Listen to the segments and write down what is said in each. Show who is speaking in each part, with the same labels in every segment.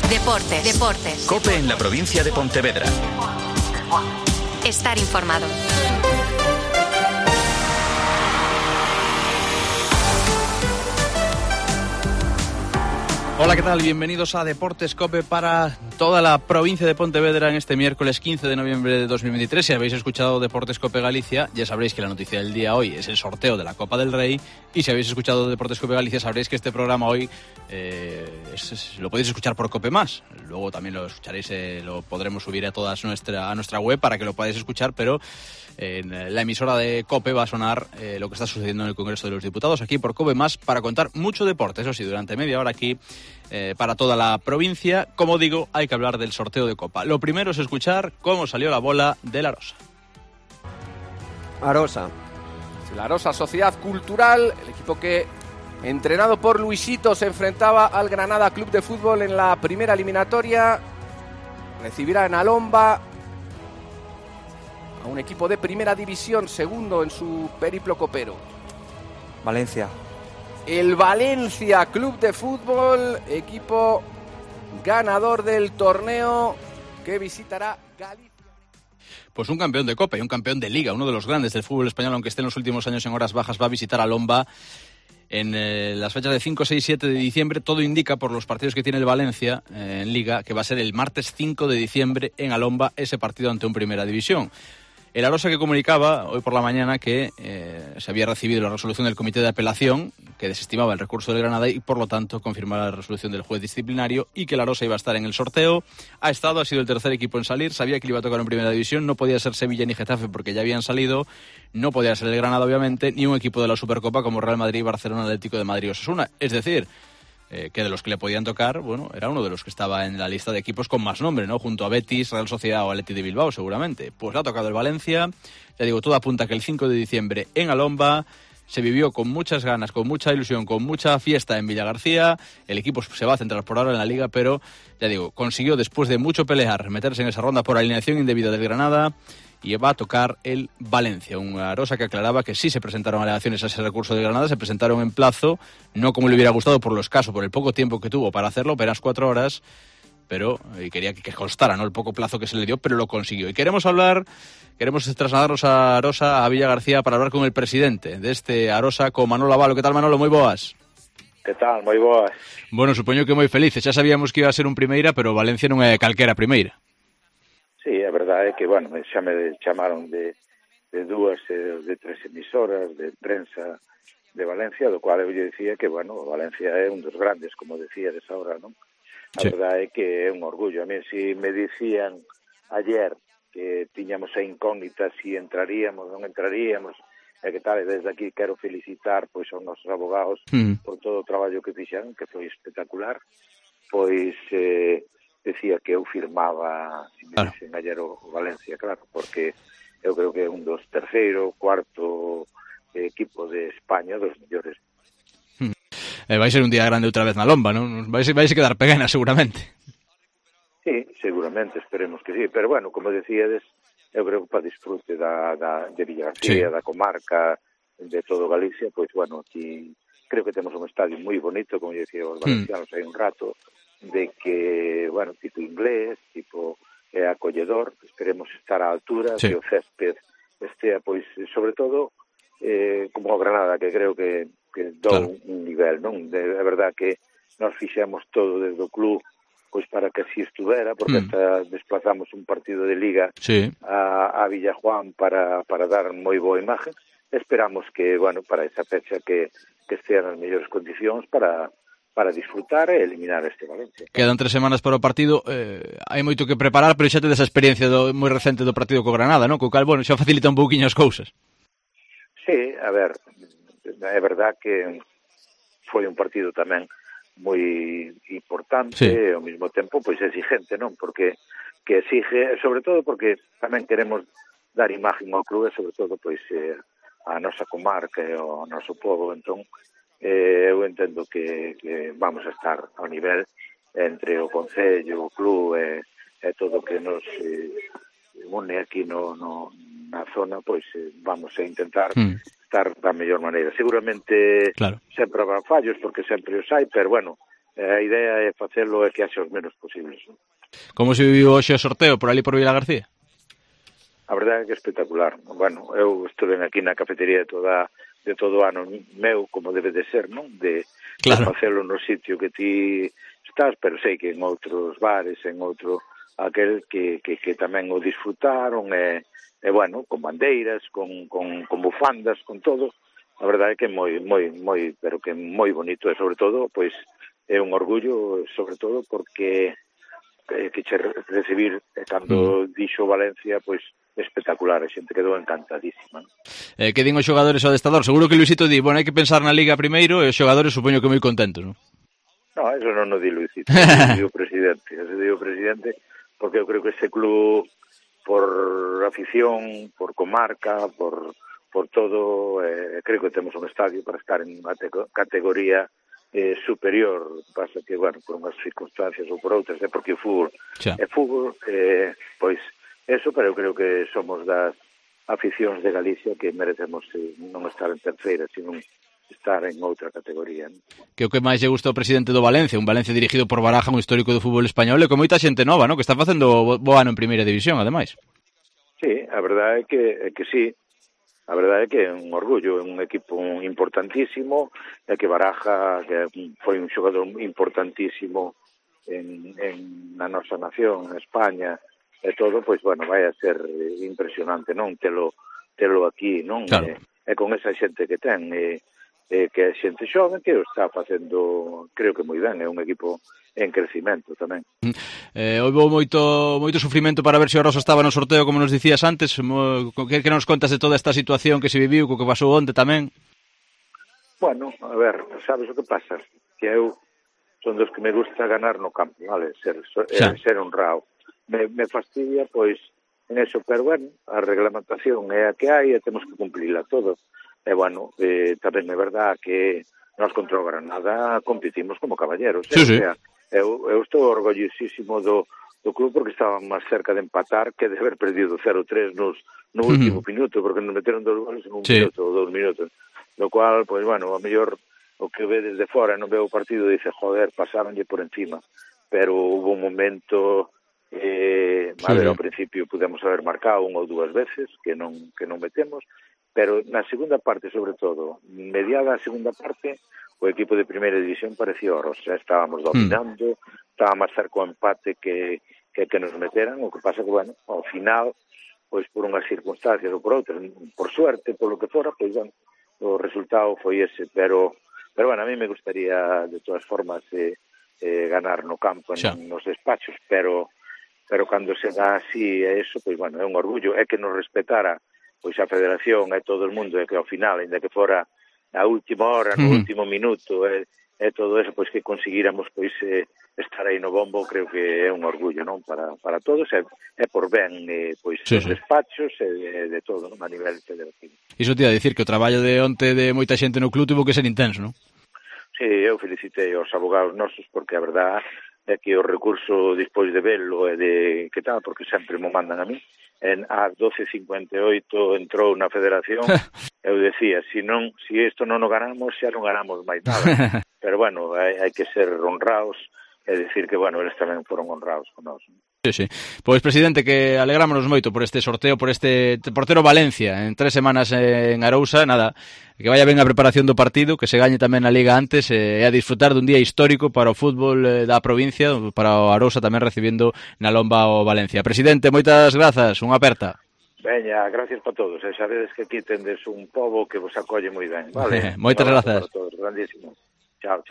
Speaker 1: Deportes.
Speaker 2: COPE en la provincia de Pontevedra.
Speaker 1: Estar informado.
Speaker 3: Hola, ¿qué tal? Bienvenidos a Deportes COPE para toda la provincia de Pontevedra en este miércoles 15 de noviembre de 2023. Si habéis escuchado Deportes COPE Galicia, ya sabréis que la noticia del día hoy es el sorteo de la Copa del Rey. Y si habéis escuchado Deportes COPE Galicia, sabréis que este programa hoy lo podéis escuchar por COPE+. Luego también lo escucharéis, lo podremos subir a nuestra web para que lo podáis escuchar, pero en la emisora de COPE va a sonar lo que está sucediendo en el Congreso de los Diputados, aquí por COPE+, para contar mucho deporte. Eso sí, durante media hora aquí para toda la provincia. Como digo, hay que hablar del sorteo de Copa. Lo primero es escuchar cómo salió la bola de la Arosa.
Speaker 4: La Arosa Sociedad Cultural, el equipo que, entrenado por Luisito, se enfrentaba al Granada Club de Fútbol en la primera eliminatoria. Recibirá en Alomba a un equipo de primera división, segundo en su periplo copero.
Speaker 5: Valencia.
Speaker 4: El Valencia Club de Fútbol, equipo ganador del torneo, que visitará Galicia.
Speaker 3: Pues un campeón de Copa y un campeón de Liga, uno de los grandes del fútbol español, aunque esté en los últimos años en horas bajas, va a visitar Alomba en las fechas de 5, 6, 7 de diciembre. Todo indica, por los partidos que tiene el Valencia en Liga, que va a ser el martes 5 de diciembre en Alomba, ese partido ante un Primera División. El Arosa que comunicaba hoy por la mañana que se había recibido la resolución del Comité de Apelación, que desestimaba el recurso del Granada y por lo tanto confirmaba la resolución del juez disciplinario, y que el Arosa iba a estar en el sorteo. Ha sido el tercer equipo en salir, sabía que le iba a tocar en Primera División, no podía ser Sevilla ni Getafe porque ya habían salido, no podía ser el Granada obviamente, ni un equipo de la Supercopa como Real Madrid, Barcelona, Atlético de Madrid o Osasuna. Es decir, que de los que le podían tocar, bueno, era uno de los que estaba en la lista de equipos con más nombre, ¿no? Junto a Betis, Real Sociedad o Atleti de Bilbao, seguramente. Pues le ha tocado el Valencia. Ya digo, todo apunta a que el 5 de diciembre en Alomba se vivió con muchas ganas, con mucha ilusión, con mucha fiesta en Villagarcía. El equipo se va a centrar por ahora en la Liga, pero, ya digo, consiguió después de mucho pelear meterse en esa ronda por alineación indebida del Granada. Y va a tocar el Valencia, un Arosa que aclaraba que sí se presentaron alegaciones a ese recurso de Granada, se presentaron en plazo, no como le hubiera gustado por lo escaso, por el poco tiempo que tuvo para hacerlo, apenas 4 horas, pero quería que constara, ¿no?, el poco plazo que se le dio, pero lo consiguió. Y queremos trasladarnos a Arosa, a Villagarcía, para hablar con el presidente de este Arosa, con Manolo Abalo. ¿Qué tal, Manolo? Moi boas.
Speaker 6: Que tal? Moi boas.
Speaker 3: Bueno, supoño que moi felices, xa sabíamos que iba a ser un primeira, pero Valencia non é calquera primeira.
Speaker 6: Sí, a verdade é que, bueno, xa me chamaron de dúas, de 3 emisoras de prensa de Valencia, do cual eu lle dicía que, bueno, Valencia é un dos grandes, como decía desa hora, non? A verdade é que é un orgullo. A mí, si me dicían ayer que tiñamos a incógnita si entraríamos, non entraríamos, e que tal, e desde aquí quero felicitar pois aos nosos abogados por todo o traballo que fixeron, que foi espectacular, pois decía que eu firmaba se me dicen ayer o Valencia, claro, porque eu creo que é un dos terceiro, cuarto equipo de España, dos mellores.
Speaker 3: Vai ser un día grande outra vez na Lomba, non? Vai quedar pequena seguramente.
Speaker 6: Sí, seguramente, esperemos que sí, pero bueno, como decíades, eu creo que para disfrute de Villagarcía, da comarca, de todo Galicia, pois bueno, aquí creo que temos un estadio moi bonito, como decía os valencianos hai un rato, de que, bueno, tipo inglés, tipo acolledor, esperemos estar á altura, que o césped estea, pois, sobre todo, como o Granada, que creo que dou un nivel, non? É verdad que nós fixemos todo desde o club, pois para que así estuvera, porque hasta desplazamos un partido de Liga a Villajuán para dar moi boa imagen. Esperamos que, bueno, para esa fecha que estean nas mellores condicións para disfrutar e eliminar este Valencia.
Speaker 3: Quedan 3 semanas para o partido, hai moito que preparar, pero xa tedes a experiencia moi recente do partido co Granada, non? Co cal, bueno, xa facilita un pouquiño as cousas.
Speaker 6: Sí, a ver, é verdad que foi un partido tamén moi importante e ao mesmo tempo pois exigente, non? Porque que exige, sobre todo porque tamén queremos dar imagen ao clube, sobre todo pois a nosa comarca e ao noso pobo, entón eu entendo que vamos a estar ao nivel entre o Concello, o club e todo o que nos une aquí na zona, pois vamos a intentar estar da mellor maneira. Seguramente sempre habrá fallos, porque sempre os hai, pero bueno, A idea é facelo e que haxe os menos posibles.
Speaker 3: Como se viviu hoxe o sorteo por ali por Vila García?
Speaker 6: A verdade é que é espectacular. Bueno, eu estuve aquí na cafetería de todo o ano meu, como debe de ser, non? De facelo no sitio que ti estás, pero sei que en outros bares, en outro aquel que tamén o disfrutaron e bueno, con bandeiras, con bufandas, con todo. A verdade é que é moi, pero que moi bonito e sobre todo, pois, é un orgullo, sobre todo, porque que che recibir cando dixo Valencia, pois, espectacular, a xente quedou encantadísima.
Speaker 3: Que din os xogadores ao adestador? Seguro que Luisito di, bueno, hai que pensar na Liga primeiro e os xogadores supoño que moi contentos, non?
Speaker 6: No, eso non o di Luisito, eso di o presidente, porque eu creo que este club, por afición, por comarca, por todo, creo que temos un estadio para estar en unha categoría superior. Pasa que, bueno, por unhas circunstancias ou por outras, porque o fútbol é fútbol, pois eso, pero eu creo que somos das aficións de Galicia que merecemos non estar en terceira, sino estar en outra categoría.
Speaker 3: Que o que máis lle gusta ao presidente do Valencia, un Valencia dirigido por Baraja, un histórico do fútbol español, e con moita xente nova, ¿no? Que está facendo bo ano en primeira división, ademais.
Speaker 6: Sí, a verdade é que sí. A verdade é que é un orgullo, é un equipo importantísimo, é que Baraja, que foi un xogador importantísimo na nosa nación, en España, e todo, pois, bueno, vai a ser impresionante, non? Telo aquí, non?
Speaker 3: Claro.
Speaker 6: E con esa xente que ten, que é xente xoven, que o está facendo, creo que moi ben, é un equipo en crecimento tamén.
Speaker 3: Houve moito sufrimento para ver se o Arosa estaba no sorteo, como nos dicías antes. Que nos contas de toda esta situación que se viviu, co que pasou onte tamén?
Speaker 6: Bueno, a ver, sabes o que pasa? Que eu son dos que me gusta ganar no campo, vale? Ser honrado. Me fastidia, pois, en eso, pero bueno, a reglamentación é a que hai e temos que cumplila todo. E bueno, tamén é verdad que nós contra o Granada competimos como caballeros.
Speaker 3: Sí, sí.
Speaker 6: O sea, eu estou orgullosísimo do club porque estaba máis cerca de empatar que de haber perdido 0-3 no último minuto, porque nos meteron 2 goles en un minuto ou 2 minutos. Lo cual, pois, bueno, a mellor o que ve desde fora non veo o partido e dice, joder, pasáronlle por encima. Pero hubo un momento, a ver, ao principio pudemos haber marcado 1 ou 2 veces, que non metemos, pero na segunda parte, sobre todo, mediada a segunda parte, o equipo de primeira división parecía oros, estábamos dominando, estaba máis cerca o empate que nos meteran, o que pasa que, bueno, ao final, pois por unhas circunstancias ou por outras, por suerte, por lo que fora, pois, bueno, o resultado foi ese, pero bueno, a mí me gustaría, de todas formas, ganar no campo, nos despachos, pero cando se dá así, eso, pois, bueno, é un orgullo, é que nos respetara, pois, a federación e todo o mundo, e que ao final, ainda que fora a última hora, no último minuto, e todo eso, pois que conseguíramos pois estar aí no bombo, creo que é un orgullo, non? Para todos, e por ben, pois, dos despachos e de todo, non? A nivel federativo.
Speaker 3: Iso te ia dicir que o traballo de onte de moita xente no club tuvo que ser intenso, non?
Speaker 6: Sí, eu felicitei aos abogados nosos, porque a verdad é que o recurso despois de velo e de que tal, porque sempre mo mandan a mí, ás 12:58 entrou na federación. Eu decía, si isto non o ganamos, xa non ganamos máis nada. Pero bueno, hai que ser honrados e decir que, bueno, eles tamén foron honrados con nós.
Speaker 3: Sí. Pois, presidente, que alegrámonos moito por este sorteo, por este portero Valencia en 3 semanas en Arousa. Nada, que vaya ben a preparación do partido, que se gañe tamén a Liga antes, e a disfrutar dun día histórico para o fútbol da provincia, para o Arousa tamén recibendo na lomba o Valencia. Presidente, moitas grazas, unha aperta.
Speaker 6: Veña, gracias para todos. Sabedes que aquí tendes un pobo que vos acolle moi ben, vale?
Speaker 3: Moitas grazas.
Speaker 6: Para todos, grandísimo. Chao.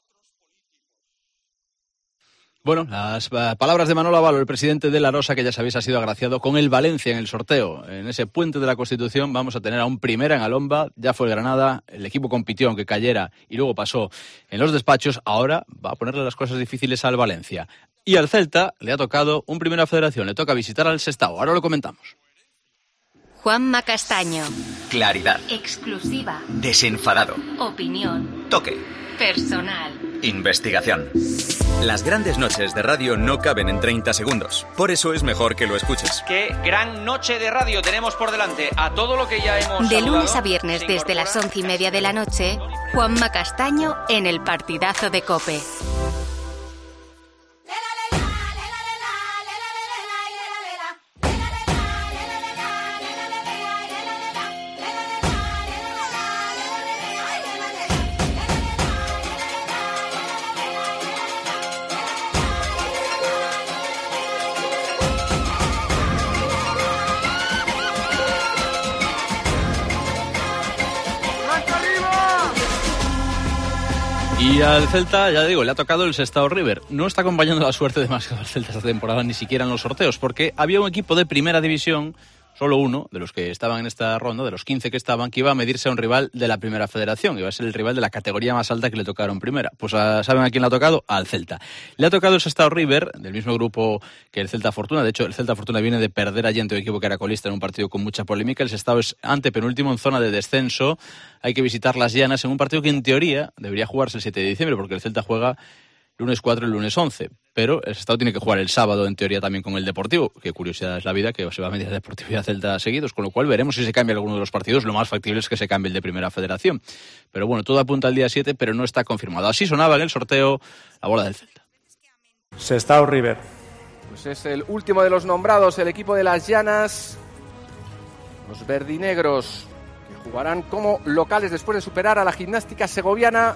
Speaker 3: Bueno, las palabras de Manolo Avalo, el presidente de la Arosa, que ya sabéis ha sido agraciado con el Valencia en el sorteo. En ese puente de la Constitución vamos a tener a un primera en Alomba, ya fue el Granada, el equipo compitió aunque cayera y luego pasó en los despachos, ahora va a ponerle las cosas difíciles al Valencia. Y al Celta le ha tocado un primera federación, le toca visitar al Sestao, ahora lo comentamos.
Speaker 2: Juanma Castaño.
Speaker 1: Claridad.
Speaker 2: Exclusiva.
Speaker 1: Desenfadado.
Speaker 2: Opinión.
Speaker 1: Toque.
Speaker 2: Personal.
Speaker 1: Investigación. Las grandes noches de radio no caben en 30 segundos. Por eso es mejor que lo escuches.
Speaker 7: Qué gran noche de radio tenemos por delante. A todo lo que ya hemos
Speaker 2: De
Speaker 7: saludado,
Speaker 2: lunes a viernes desde las 11:30 de la noche, Juanma Castaño en el partidazo de COPE.
Speaker 3: Y al Celta, ya digo, le ha tocado el Sestao River. No está acompañando la suerte demasiado al Celta esta temporada, ni siquiera en los sorteos, porque había un equipo de primera división, solo uno de los que estaban en esta ronda, de los 15 que estaban, que iba a medirse a un rival de la primera federación, iba a ser el rival de la categoría más alta que le tocaron primera. Pues ¿saben a quién le ha tocado? Al Celta. Le ha tocado el Sestao River, del mismo grupo que el Celta Fortuna. De hecho, el Celta Fortuna viene de perder allí ante un equipo que era colista en un partido con mucha polémica. El Sestao es antepenúltimo en zona de descenso. Hay que visitar Las Llanas en un partido que en teoría debería jugarse el 7 de diciembre, porque el Celta juega lunes 4 y lunes 11, pero el Sestao tiene que jugar el sábado en teoría también con el Deportivo. Qué curiosidad es la vida, que se va a medir Deportivo y a Celta seguidos, con lo cual veremos si se cambia alguno de los partidos. Lo más factible es que se cambie el de Primera Federación. Pero bueno, todo apunta al día 7, pero no está confirmado. Así sonaba en el sorteo la bola del Celta.
Speaker 8: Sestao River.
Speaker 4: Pues es el último de los nombrados, el equipo de Las Llanas. Los verdinegros, que jugarán como locales después de superar a la Gimnástica Segoviana.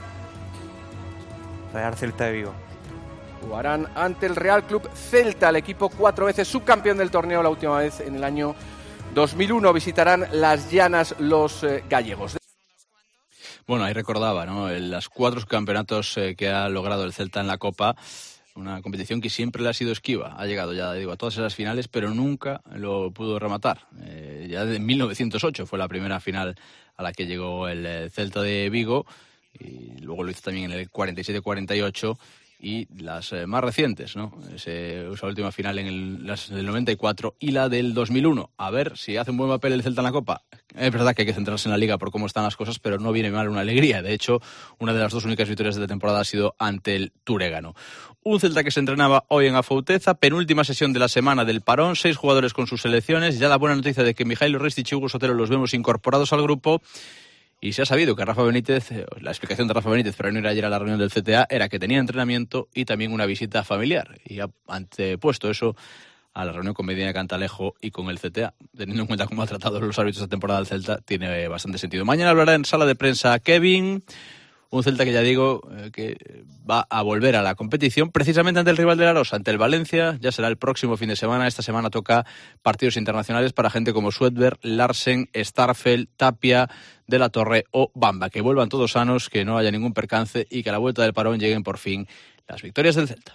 Speaker 5: Real Celta de Vigo.
Speaker 4: Jugarán ante el Real Club Celta, el equipo 4 veces subcampeón del torneo, la última vez en el año 2001. Visitarán Las Llanas los gallegos.
Speaker 3: Bueno, ahí recordaba, ¿no?, las 4 subcampeonatos que ha logrado el Celta en la Copa. Una competición que siempre le ha sido esquiva. Ha llegado ya, digo, a todas esas finales, pero nunca lo pudo rematar. Ya de 1908 fue la primera final a la que llegó el Celta de Vigo, y luego lo hizo también en el 47-48 y las más recientes, ¿no? Esa última final en el 94 y la del 2001. A ver si hace un buen papel el Celta en la Copa. Es verdad que hay que centrarse en la Liga por cómo están las cosas, pero no viene mal una alegría. De hecho, una de las 2 únicas victorias de la temporada ha sido ante el Turégano. Un Celta que se entrenaba hoy en Afouteza, penúltima sesión de la semana del parón, 6 jugadores con sus selecciones. Ya la buena noticia de que Mijailo Ristich y Hugo Sotelo los vemos incorporados al grupo. Y se ha sabido que Rafa Benítez, la explicación de Rafa Benítez para no ir ayer a la reunión del CTA era que tenía entrenamiento y también una visita familiar. Y ha antepuesto eso a la reunión con Medina Cantalejo y con el CTA. Teniendo en cuenta cómo ha tratado los árbitros esta temporada del Celta, tiene bastante sentido. Mañana hablará en sala de prensa Kevin. Un Celta que ya digo que va a volver a la competición precisamente ante el rival de la Rosa, ante el Valencia. Ya será el próximo fin de semana. Esta semana toca partidos internacionales para gente como Swedberg, Larsen, Starfelt, Tapia, De la Torre o Bamba. Que vuelvan todos sanos, que no haya ningún percance y que a la vuelta del parón lleguen por fin las victorias del Celta.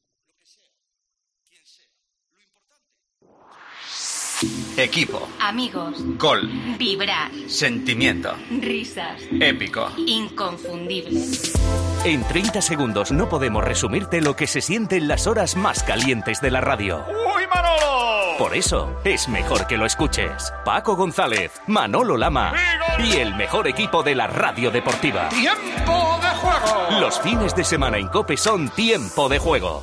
Speaker 1: Equipo.
Speaker 2: Amigos.
Speaker 1: Gol.
Speaker 2: Vibrar.
Speaker 1: Sentimiento.
Speaker 2: Risas.
Speaker 1: Épico.
Speaker 2: Inconfundibles.
Speaker 9: En 30 segundos no podemos resumirte lo que se siente en las horas más calientes de la radio.
Speaker 7: ¡Uy, Manolo!
Speaker 9: Por eso es mejor que lo escuches. Paco González, Manolo Lama y el mejor equipo de la radio deportiva.
Speaker 7: ¡Tiempo de juego!
Speaker 9: Los fines de semana en COPE son Tiempo de Juego.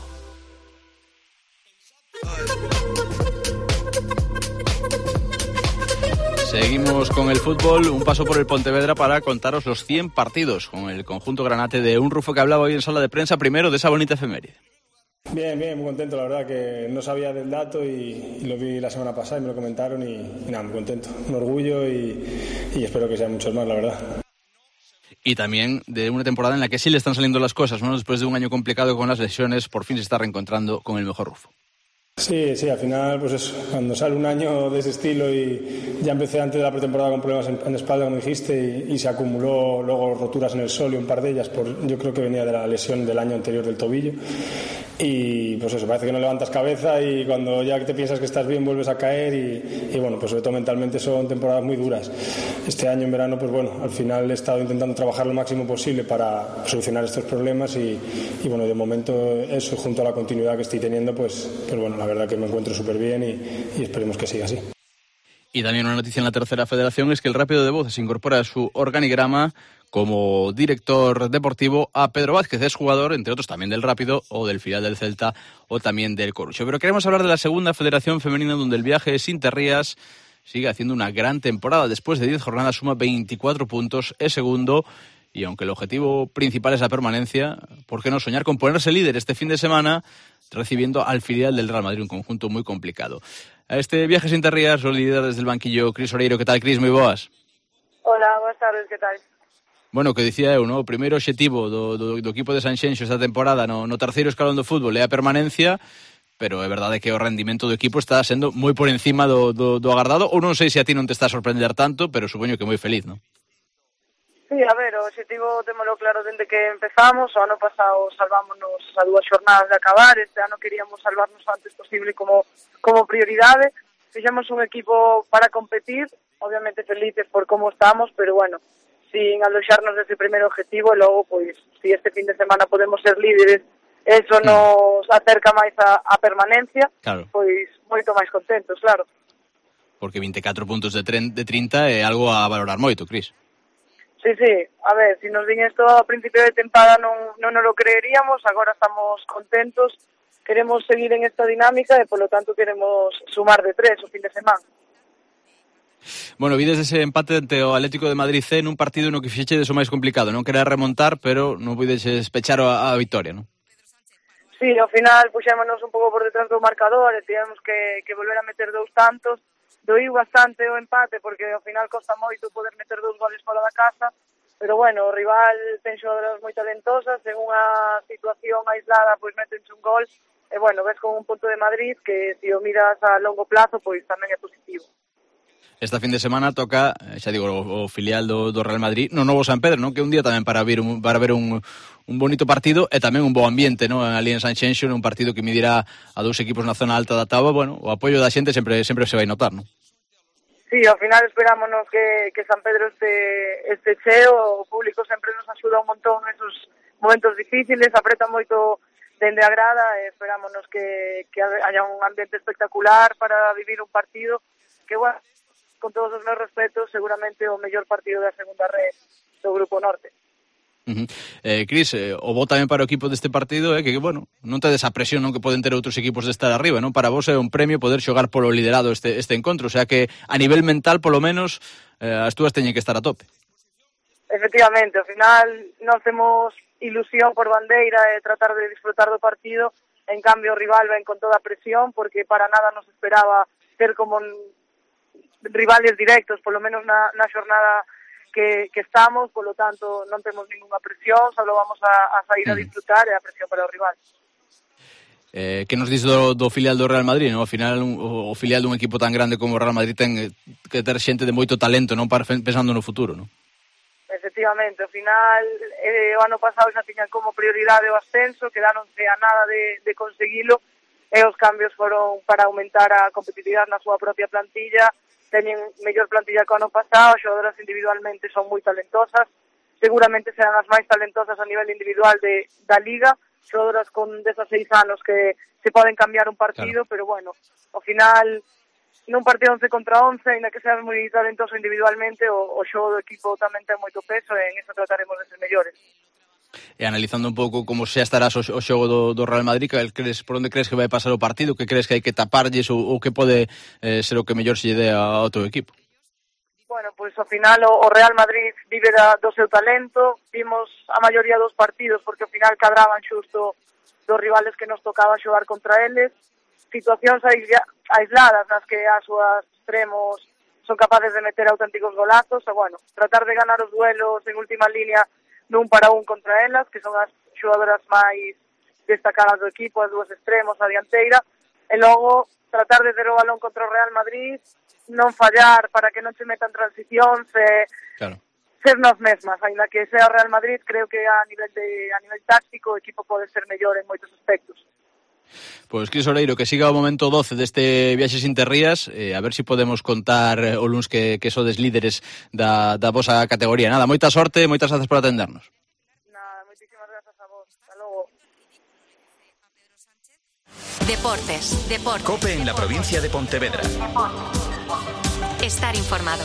Speaker 3: Seguimos con el fútbol, un paso por el Pontevedra para contaros los 100 partidos con el conjunto granate de un Rufo que hablaba hoy en sala de prensa primero de esa bonita efeméride.
Speaker 10: Bien, muy contento, la verdad que no sabía del dato y lo vi la semana pasada y me lo comentaron y nada, muy contento, un orgullo y espero que sean muchos más, la verdad.
Speaker 3: Y también de una temporada en la que sí le están saliendo las cosas, ¿no? Después de un año complicado con las lesiones, por fin se está reencontrando con el mejor Rufo.
Speaker 10: Sí, al final, pues eso, cuando sale un año de ese estilo y ya empecé antes de la pretemporada con problemas en espalda, como dijiste, y se acumuló luego roturas en el sol y un par de ellas, yo creo que venía de la lesión del año anterior del tobillo. Y pues eso, parece que no levantas cabeza y cuando ya te piensas que estás bien vuelves a caer y bueno, pues sobre todo mentalmente son temporadas muy duras. Este año en verano, pues bueno, al final he estado intentando trabajar lo máximo posible para solucionar estos problemas y bueno, de momento eso junto a la continuidad que estoy teniendo, pues bueno, la verdad que me encuentro súper bien y esperemos que siga así.
Speaker 3: Y también una noticia en la tercera federación es que el Rápido de Bouzas incorpora a su organigrama como director deportivo a Pedro Vázquez, es jugador, entre otros, también del Rápido o del filial del Celta o también del Corucho. Pero queremos hablar de la segunda federación femenina, donde el Viaje Sin Terrías sigue haciendo una gran temporada. Después de 10 jornadas suma 24 puntos, es segundo. Y aunque el objetivo principal es la permanencia, ¿por qué no soñar con ponerse líder este fin de semana recibiendo al filial del Real Madrid, un conjunto muy complicado? A este Viaje Sin Terrías lo lidera desde el banquillo Cris Oreiro. ¿Qué tal, Cris? Moi boas.
Speaker 11: Hola, boas tardes, que tal?
Speaker 3: Bueno, que dicía eu, no? O primeiro obxectivo do equipo de Sanxenxo esta temporada no terceiro escalón do fútbol é a permanencia, pero é verdade que o rendimento do equipo está sendo moi por encima do agardado, ou non sei se a ti non te está a sorprender tanto, pero supoño que moi feliz, non?
Speaker 11: Sí, a ver, o objetivo témolo claro dende que empezamos. O ano pasado salvámonos a 2 xornadas de acabar, este ano queríamos salvarnos o antes posible como prioridade. Fixemos un equipo para competir, obviamente felices por como estamos, pero bueno, sin aloxarnos dese primeiro objetivo, e logo, pois, si este fin de semana podemos ser líderes, eso nos acerca máis a permanencia,
Speaker 3: claro.
Speaker 11: Pois moito máis contentos, claro.
Speaker 3: Porque 24 puntos de 30 é algo a valorar moito, Cris.
Speaker 11: Sí, a ver, si nos din esto a principio de tempada non nos lo creeríamos, agora estamos contentos, queremos seguir en esta dinámica e polo tanto queremos sumar de 3 o fin de semana.
Speaker 3: Bueno, vides ese empate ante o Atlético de Madrid C nun partido no que fixeches o máis complicado, non querer remontar, pero non puides pechar a vitória, non?
Speaker 11: Sí, ao final puxémonos un pouco por detrás do marcador e tivemos que volver a meter 2 tantos. Doíu bastante o empate porque ao final costa moito poder meter 2 goles fora da casa, pero bueno, o rival ten xogadoras moi talentosas, en unha situación aislada pois metense un gol e bueno, ves con un punto de Madrid que se o miras a longo plazo pois tamén é positivo.
Speaker 3: Esta fin de semana toca, xa digo, o filial do Real Madrid no novo San Pedro, non? Que é un día tamén para ver un bonito partido e tamén un bo ambiente, non? Ali en Sanxenxo, un partido que medirá a 2 equipos na zona alta da táboa, bueno, o apoio da xente sempre se vai notar, non?
Speaker 11: Sí, ao final esperámonos que San Pedro este cheo, o público sempre nos axuda un montón en esos momentos difíciles, apreta moito dende a grada e esperámonos que haya un ambiente espectacular para vivir un partido que, bueno, con todos os meus respetos, seguramente o mellor partido da segunda red do Grupo Norte.
Speaker 3: Cris, o bo tamén para o equipo deste partido é que, bueno, non tedes a presión non que poden ter outros equipos de estar arriba, non? Para vos é un premio poder xogar polo liderado este encontro, o sea que a nivel mental, polo menos, as túas teñen que estar a tope.
Speaker 11: Efectivamente, ao final nós temos ilusión por bandeira e tratar de disfrutar do partido, en cambio o rival ven con toda a presión porque para nada nos esperaba ter como rivales directos, polo menos na xornada que estamos, polo tanto non temos ninguna presión, só vamos a sair a disfrutar e a presión para o rival.
Speaker 3: Que nos diz do filial do Real Madrid, non? Ao final o filial dun equipo tan grande como o Real Madrid ten que ter xente de moito talento, non, para pensando no futuro, non?
Speaker 11: Efectivamente, ao final o ano pasado xa tiñan como prioridade o ascenso, quedáronse a nada de conseguilo e os cambios foron para aumentar a competitividade na súa propia plantilla. Teñen mellor plantilla que o ano pasado, as xogadoras individualmente son moi talentosas, seguramente serán as máis talentosas a nivel individual da Liga, xogadoras con 16 anos que se poden cambiar un partido, claro. Pero bueno, ao final, nun partido 11 contra 11, ainda que seas moi talentoso individualmente, o xogo do equipo tamén ten moito peso e en eso trataremos de ser mellores.
Speaker 3: E analizando un pouco como xa estarás o xogo do Real Madrid, por onde crees que vai pasar o partido, que crees que hai que taparlles ou que pode ser o que mellor se lle dé ao teu equipo?
Speaker 11: Bueno, pois ao final o Real Madrid vive do seu talento, vimos a maioría dos partidos porque ao final cadraban xusto dos rivales que nos tocaba xogar contra eles, situacións aisladas nas que as súas extremos son capaces de meter auténticos golazos, e bueno, tratar de ganar os duelos en última línea nun para un contra elas, que son as xogadoras máis destacadas do equipo, as 2 extremos, a dianteira, e logo tratar de ter o balón contra o Real Madrid, non fallar para que non se metan transicións,
Speaker 3: claro.
Speaker 11: Ser nós mesmas, ainda que sea o Real Madrid, creo que a nivel táctico o equipo pode ser mellor en moitos aspectos.
Speaker 3: Pois Cris Oreiro, que siga o momento 12 deste Viaxes Interrías, a ver se podemos contar o luns que sodes líderes da vosa categoría. Nada, moita sorte, moitas grazas por atendernos.
Speaker 11: Nada, moitísimas grazas a vos. Hasta logo.
Speaker 2: Deportes.
Speaker 9: COPE en la provincia de Pontevedra.
Speaker 2: Estar informado.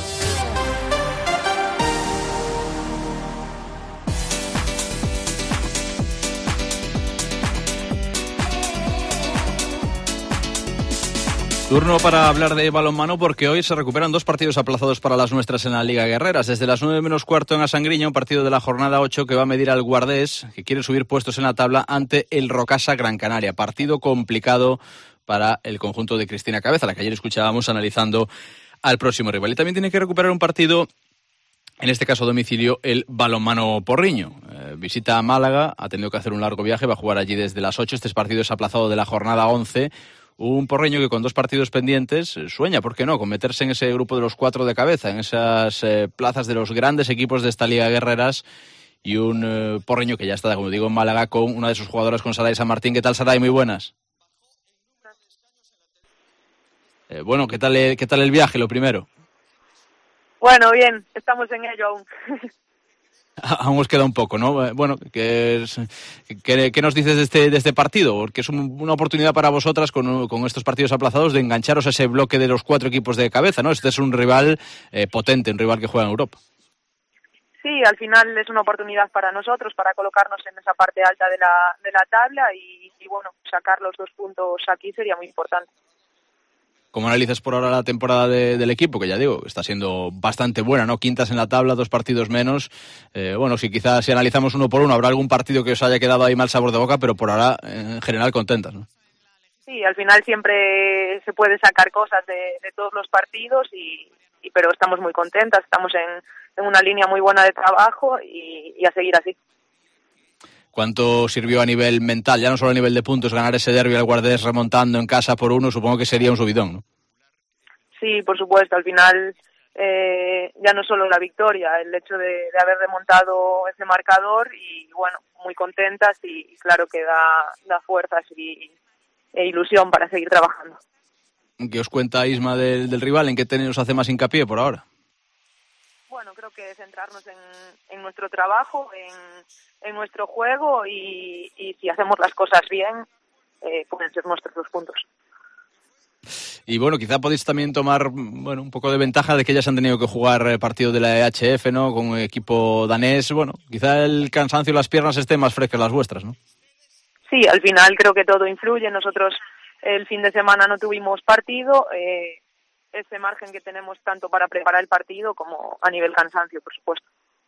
Speaker 3: Turno para hablar de balonmano porque hoy se recuperan 2 partidos aplazados para las nuestras en la Liga Guerreras. Desde las 9 menos cuarto en Asangriña, un partido de la jornada 8 que va a medir al Guardés, que quiere subir puestos en la tabla ante el Rocasa Gran Canaria. Partido complicado para el conjunto de Cristina Cabeza, la que ayer escuchábamos analizando al próximo rival. Y también tiene que recuperar un partido, en este caso a domicilio, el Balonmano Porriño. Visita a Málaga, ha tenido que hacer un largo viaje, va a jugar allí desde las 8. Este partido es aplazado de la jornada 11. un Porreño que con 2 partidos pendientes sueña, ¿por qué no?, con meterse en ese grupo de los 4 de cabeza, en esas plazas de los grandes equipos de esta Liga de Guerreras, y un Porreño que ya está, como digo, en Málaga con una de sus jugadoras, con Saray San Martín. ¿Qué tal, Saray? Muy buenas. Bueno, ¿qué tal el viaje, lo primero?
Speaker 11: Bueno, bien, estamos en ello aún.
Speaker 3: Aún os queda un poco, ¿no? Bueno, ¿qué nos dices de este partido? Porque es una oportunidad para vosotras, con estos partidos aplazados, de engancharos a ese bloque de los 4 equipos de cabeza, ¿no? Este es un rival potente, un rival que juega en Europa.
Speaker 11: Sí, al final es una oportunidad para nosotros, para colocarnos en esa parte alta de la tabla y bueno, sacar los 2 puntos aquí sería muy importante.
Speaker 3: ¿Cómo analizas por ahora la temporada del equipo? Que ya digo, está siendo bastante buena, ¿no? 5ª en la tabla, 2 partidos menos. Bueno, si analizamos uno por uno, habrá algún partido que os haya quedado ahí mal sabor de boca, pero por ahora, en general, contentas, ¿no?
Speaker 11: Sí, al final siempre se puede sacar cosas de todos los partidos, pero estamos muy contentas, estamos en una línea muy buena de trabajo y a seguir así.
Speaker 3: ¿Cuánto sirvió a nivel mental, ya no solo a nivel de puntos, ganar ese derbi al Guardés remontando en casa por 1? Supongo que sería un subidón, ¿no?
Speaker 11: Sí, por supuesto. Al final ya no solo la victoria, el hecho de haber remontado ese marcador y bueno, muy contentas y claro que da fuerzas e ilusión para seguir trabajando.
Speaker 3: ¿Qué os cuenta Isma del rival? ¿En qué os hace más hincapié por ahora?
Speaker 11: Bueno, creo que centrarnos en nuestro trabajo, en nuestro juego y si hacemos las cosas bien, pueden ser nuestros 2 puntos.
Speaker 3: Y bueno, quizá podéis también tomar un poco de ventaja de que ellas han tenido que jugar partido de la EHF, ¿no? Con un equipo danés. Bueno, quizá el cansancio y las piernas estén más frescas las vuestras, ¿no?
Speaker 11: Sí, al final creo que todo influye. Nosotros el fin de semana no tuvimos partido. Ese margen que tenemos tanto para preparar el partido como a nivel cansancio, por supuesto.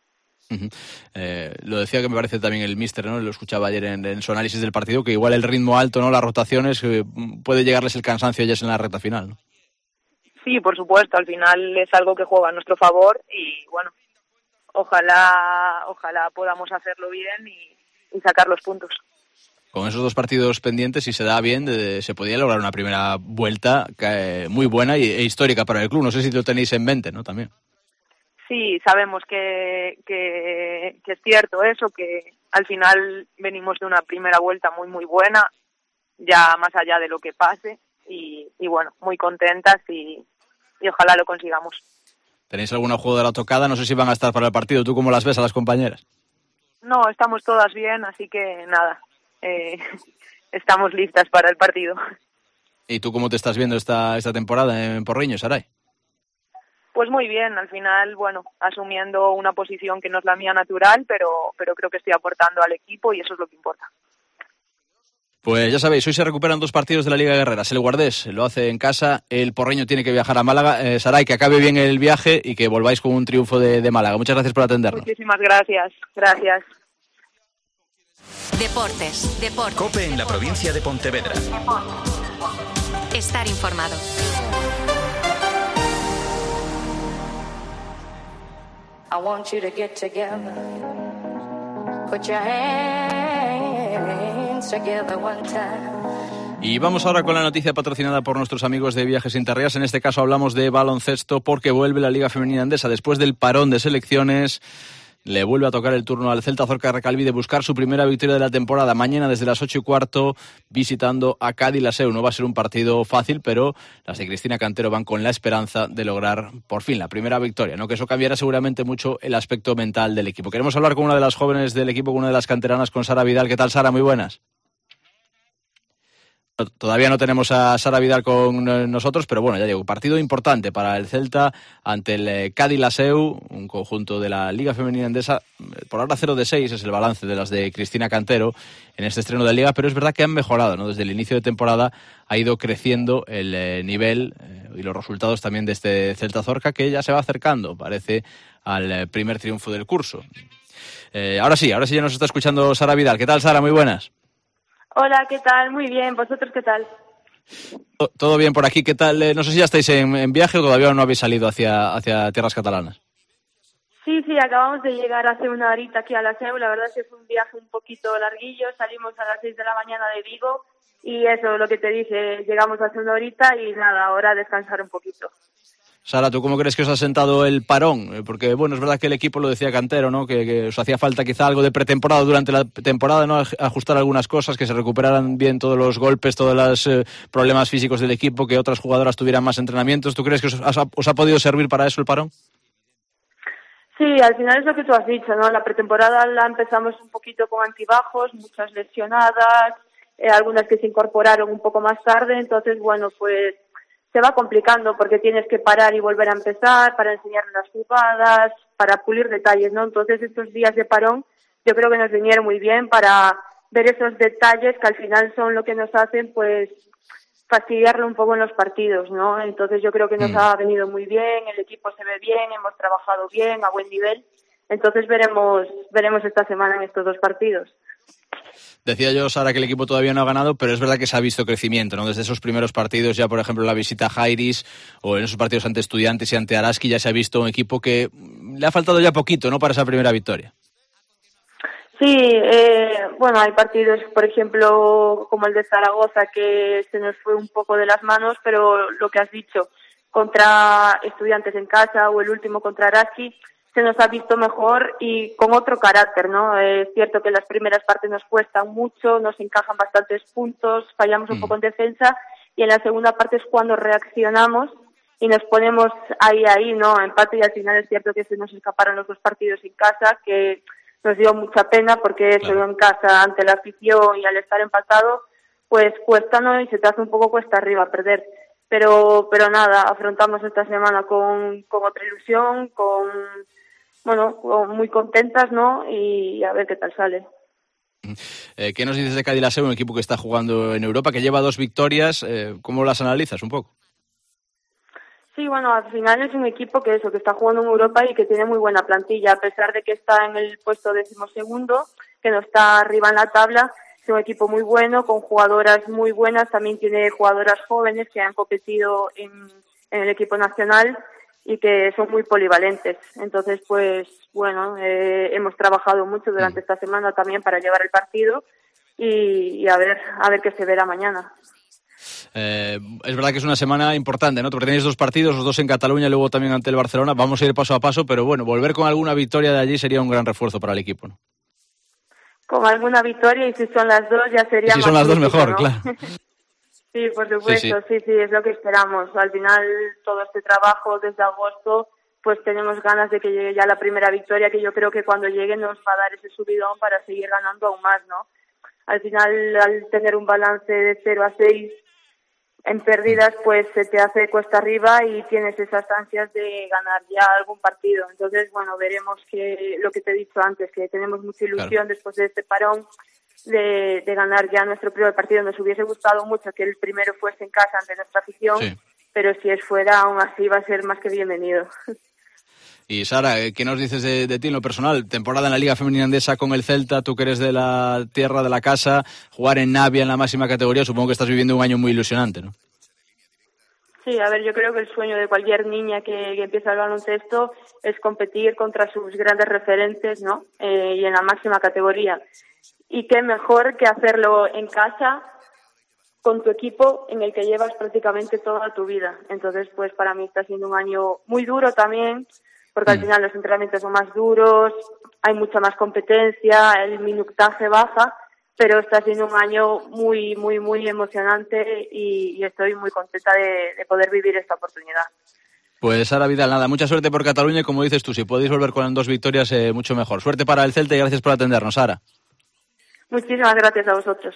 Speaker 3: Lo decía, que me parece también el míster, ¿no? Lo escuchaba ayer en su análisis del partido, que igual el ritmo alto, ¿no? Las rotaciones, puede llegarles el cansancio ya en la recta final, ¿no?
Speaker 11: Sí, por supuesto, al final es algo que juega a nuestro favor y bueno, ojalá podamos hacerlo bien y sacar los puntos.
Speaker 3: Con esos 2 partidos pendientes, si se da bien, se podría lograr una primera vuelta muy buena e histórica para el club. No sé si lo tenéis en mente, ¿no? También.
Speaker 11: Sí, sabemos que es cierto eso, que al final venimos de una primera vuelta muy muy buena, ya más allá de lo que pase, y bueno, muy contentas y ojalá lo consigamos.
Speaker 3: ¿Tenéis alguna jugadora tocada? No sé si van a estar para el partido. ¿Tú cómo las ves a las compañeras?
Speaker 11: No, estamos todas bien, así que nada, estamos listas para el partido.
Speaker 3: ¿Y tú cómo te estás viendo esta temporada en Porriño, Saray?
Speaker 11: Pues muy bien, al final, bueno, asumiendo una posición que no es la mía natural, pero creo que estoy aportando al equipo y eso es lo que importa.
Speaker 3: Pues ya sabéis, hoy se recuperan 2 partidos de la Liga de Guerreras. El Guardés lo hace en casa, el Porreño tiene que viajar a Málaga. Saray, que acabe bien el viaje y que volváis con un triunfo de Málaga. Muchas gracias por atendernos.
Speaker 11: Muchísimas gracias. Gracias.
Speaker 2: Deportes.
Speaker 1: COPE en la provincia de Pontevedra.
Speaker 2: Estar informado.
Speaker 12: I want you to get together. Put your hands together one time.
Speaker 3: Y vamos ahora con la noticia patrocinada por nuestros amigos de Viajes Interrías. En este caso hablamos de baloncesto porque vuelve la Liga Femenina Endesa después del parón de selecciones. Le vuelve a tocar el turno al Celta Zorca Recalvi de buscar su primera victoria de la temporada. Mañana desde las 8:15 visitando a Cádiz la SEU. No va a ser un partido fácil, pero las de Cristina Cantero van con la esperanza de lograr por fin la primera victoria, ¿no? Que eso cambiará seguramente mucho el aspecto mental del equipo. Queremos hablar con una de las jóvenes del equipo, con una de las canteranas, con Sara Vidal. ¿Qué tal, Sara? Muy buenas. Todavía no tenemos a Sara Vidal con nosotros, pero bueno, ya digo, partido importante para el Celta ante el Cádiz la SEU, un conjunto de la Liga Femenina Endesa. Por ahora 0-6 es el balance de las de Cristina Cantero en este estreno de Liga, pero es verdad que han mejorado, ¿no? Desde el inicio de temporada ha ido creciendo el nivel y los resultados también de este Celta Zorca, que ya se va acercando, parece, al primer triunfo del curso. Ahora sí ya nos está escuchando Sara Vidal. ¿Qué tal, Sara? Muy buenas.
Speaker 13: Hola, ¿qué tal? Muy bien. ¿Vosotros qué tal?
Speaker 3: Todo bien por aquí. ¿Qué tal? No sé si ya estáis en viaje o todavía no habéis salido hacia tierras catalanas.
Speaker 13: Sí, acabamos de llegar hace una horita aquí a la SEU. La verdad es que fue un viaje un poquito larguillo. Salimos a las 6 de la mañana de Vigo y eso, lo que te dije, llegamos hace una horita y nada, ahora a descansar un poquito.
Speaker 3: Sara, ¿tú cómo crees que os ha sentado el parón? Porque, bueno, es verdad que el equipo lo decía Cantero, ¿no? Que os hacía falta quizá algo de pretemporada durante la temporada, ¿no? Ajustar algunas cosas, que se recuperaran bien todos los golpes, todos los problemas físicos del equipo, que otras jugadoras tuvieran más entrenamientos. ¿Tú crees que os ha podido servir para eso el parón?
Speaker 13: Sí, al final es lo que tú has dicho, ¿no? La pretemporada la empezamos un poquito con altibajos, muchas lesionadas, algunas que se incorporaron un poco más tarde, entonces, bueno, pues se va complicando porque tienes que parar y volver a empezar para enseñar las jugadas, para pulir detalles, ¿no? Entonces estos días de parón yo creo que nos vinieron muy bien para ver esos detalles que al final son lo que nos hacen pues fastidiarlo un poco en los partidos, ¿no? Entonces yo creo que nos ha venido muy bien, el equipo se ve bien, hemos trabajado bien, a buen nivel, entonces veremos esta semana en estos 2 partidos.
Speaker 3: Decía yo, Sara, que el equipo todavía no ha ganado, pero es verdad que se ha visto crecimiento, ¿no? Desde esos primeros partidos, ya por ejemplo la visita a Jairis, o en esos partidos ante Estudiantes y ante Araski, ya se ha visto un equipo que le ha faltado ya poquito, ¿no?, para esa primera victoria.
Speaker 13: Sí, bueno, hay partidos, por ejemplo, como el de Zaragoza, que se nos fue un poco de las manos, pero lo que has dicho, contra Estudiantes en casa o el último contra Araski, se nos ha visto mejor y con otro carácter, ¿no? Es cierto que las primeras partes nos cuestan mucho, nos encajan bastantes puntos, fallamos un poco en defensa y en la segunda parte es cuando reaccionamos y nos ponemos ahí, ¿no? Empate y al final es cierto que se nos escaparon los 2 partidos en casa, que nos dio mucha pena porque solo en casa, ante la afición y al estar empatado, pues cuesta, ¿no? Y se te hace un poco cuesta arriba perder. Pero nada, afrontamos esta semana con otra ilusión, muy contentas, ¿no? Y a ver qué tal sale.
Speaker 3: ¿Qué nos dices de Cádiz Laseu, un equipo que está jugando en Europa, que lleva 2 victorias? ¿Cómo las analizas un poco?
Speaker 13: Sí, bueno, al final es un equipo que está jugando en Europa y que tiene muy buena plantilla, a pesar de que está en el puesto 12º, que no está arriba en la tabla. Es un equipo muy bueno, con jugadoras muy buenas, también tiene jugadoras jóvenes que han competido en el equipo nacional y que son muy polivalentes. Entonces, pues, bueno, hemos trabajado mucho durante esta semana también para llevar el partido y a ver qué se verá mañana.
Speaker 3: Es verdad que es una semana importante, ¿no? Porque tenéis 2 partidos, los 2 en Cataluña y luego también ante el Barcelona. Vamos a ir paso a paso, pero bueno, volver con alguna victoria de allí sería un gran refuerzo para el equipo, ¿no?
Speaker 13: Con alguna victoria y si son las 2 ya sería
Speaker 3: si son las 2 mejor, ¿no? Claro.
Speaker 13: Sí, por supuesto, sí, es lo que esperamos. Al final, todo este trabajo desde agosto, pues tenemos ganas de que llegue ya la primera victoria, que yo creo que cuando llegue nos va a dar ese subidón para seguir ganando aún más, ¿no? Al final, al tener un balance de 0-6 en pérdidas, pues se te hace cuesta arriba y tienes esas ansias de ganar ya algún partido. Entonces, bueno, veremos que lo que te he dicho antes, que tenemos mucha ilusión después de este parón de ganar ya nuestro primer partido. Nos hubiese gustado mucho que el primero fuese en casa ante nuestra afición, pero si es fuera, aún así va a ser más que bienvenido.
Speaker 3: Y Sara, ¿qué nos dices de ti en lo personal? Temporada en la Liga Femenina Endesa con el Celta, tú que eres de la tierra, de la casa, jugar en Navia en la máxima categoría, supongo que estás viviendo un año muy ilusionante, ¿no?
Speaker 13: Sí, a ver, yo creo que el sueño de cualquier niña que empieza el baloncesto es competir contra sus grandes referentes, ¿no? Y en la máxima categoría. Y qué mejor que hacerlo en casa con tu equipo en el que llevas prácticamente toda tu vida. Entonces, pues para mí está siendo un año muy duro también, porque al final los entrenamientos son más duros, hay mucha más competencia, el minutaje baja, pero está siendo un año muy, muy, muy emocionante y estoy muy contenta de poder vivir esta oportunidad.
Speaker 3: Pues Sara Vidal, nada, mucha suerte por Cataluña y como dices tú, si podéis volver con 2 victorias, mucho mejor. Suerte para el Celta y gracias por atendernos, Sara.
Speaker 13: Muchísimas gracias a vosotros.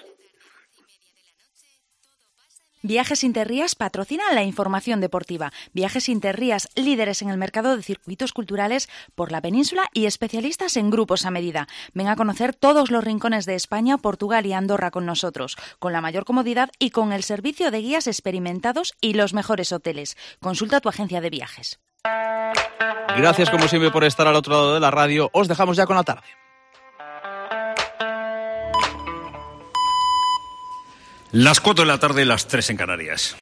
Speaker 2: Viajes Interrías patrocina la información deportiva. Viajes Interrías, líderes en el mercado de circuitos culturales por la península y especialistas en grupos a medida. Ven a conocer todos los rincones de España, Portugal y Andorra con nosotros, con la mayor comodidad y con el servicio de guías experimentados y los mejores hoteles. Consulta tu agencia de viajes.
Speaker 3: Gracias como siempre por estar al otro lado de la radio. Os dejamos ya con la tarde.
Speaker 14: Las 4 de la tarde, las 3 en Canarias.